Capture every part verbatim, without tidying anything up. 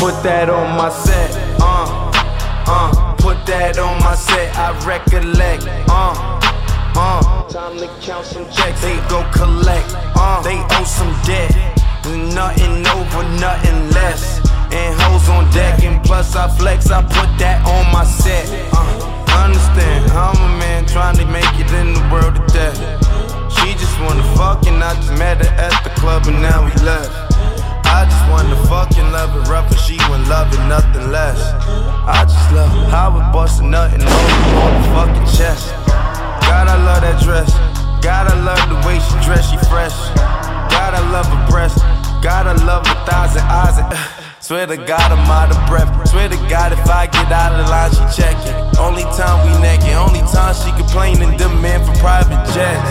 put that on my set. Uh, uh, put that on my set. I recollect. Uh, uh. Time to count some checks. They go collect. Uh, they owe some debt. Nothing over, nothing less. And hoes on deck, and plus I flex. I put that on my set. Uh, understand? I'm a man trying to make it in the world of death. She just wanna fuck and I just met her at the club and now we left. I just wanna fucking love it rough and she wouldn't love it nothing less. I just love how it bustin' nothing over on the fucking chest. God, I love that dress. God, I love the way she dress, she fresh. God, I love her breast. God, I love her thighs and eyes and uh, swear to God I'm out of breath. Swear to God if I get out of the line she checkin'. Only time we naked, only time she complainin', demand for private jets.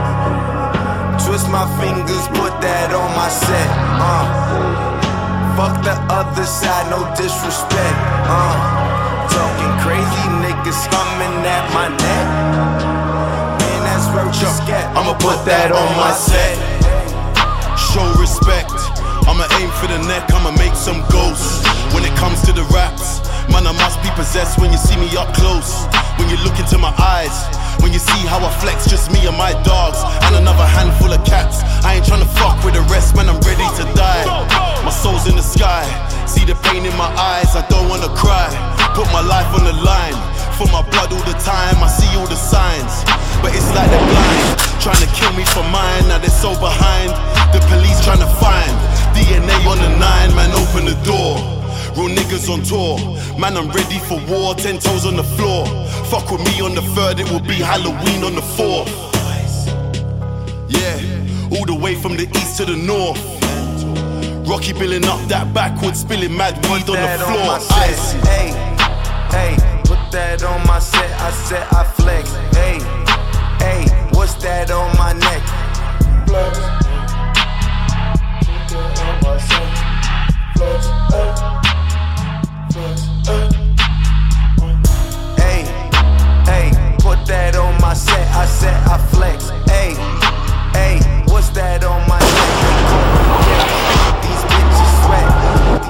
Twist my fingers, put that on my set. Uh, fuck the other side, no disrespect. Uh, talking crazy niggas humming at my neck. Man, that's where you scat. I'ma put that on my set. Show respect. I'ma aim for the neck, I'ma make some ghosts. When it comes to the raps, man, I must be possessed when you see me up close. When you look into my eyes, when you see how I flex, just me and my dogs, and another handful of cats. I ain't tryna fuck with the rest, man, I'm ready to die. My soul's in the sky, see the pain in my eyes, I don't wanna cry. Put my life on the line, for my blood all the time, I see all the signs. But it's like they're blind, trying to kill me for mine, now they're so behind. The police trying to find D N A on the nine, man, open the door. Real niggas on tour, man, I'm ready for war, ten toes on the floor. Fuck with me on the third, it will be Halloween on the fourth. Yeah, all the way from the east to the north. Rocky billing up that backwards, spilling mad weed on the floor. Ice. Hey, hey, put that on my set, I said I flex. Hey, hey, what's that on my neck? Flex. Put that on my set. Flex, hey. Hey, hey, put that on my set, I said I flex. Hey, hey, what's that on my neck? These bitches sweat.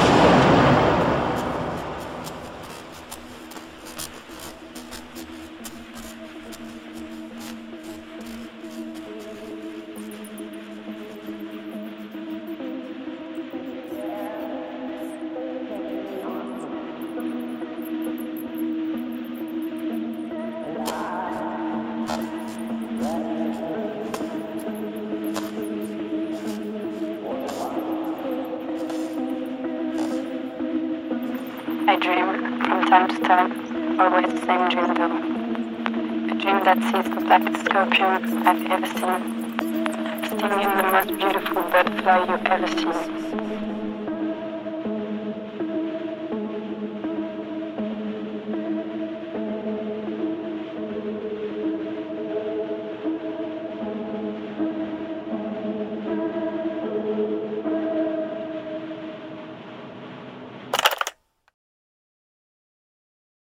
I dream from time to time, always the same dream though. A dream that sees the blackest scorpion I've ever seen, stinging the most beautiful butterfly you've ever seen.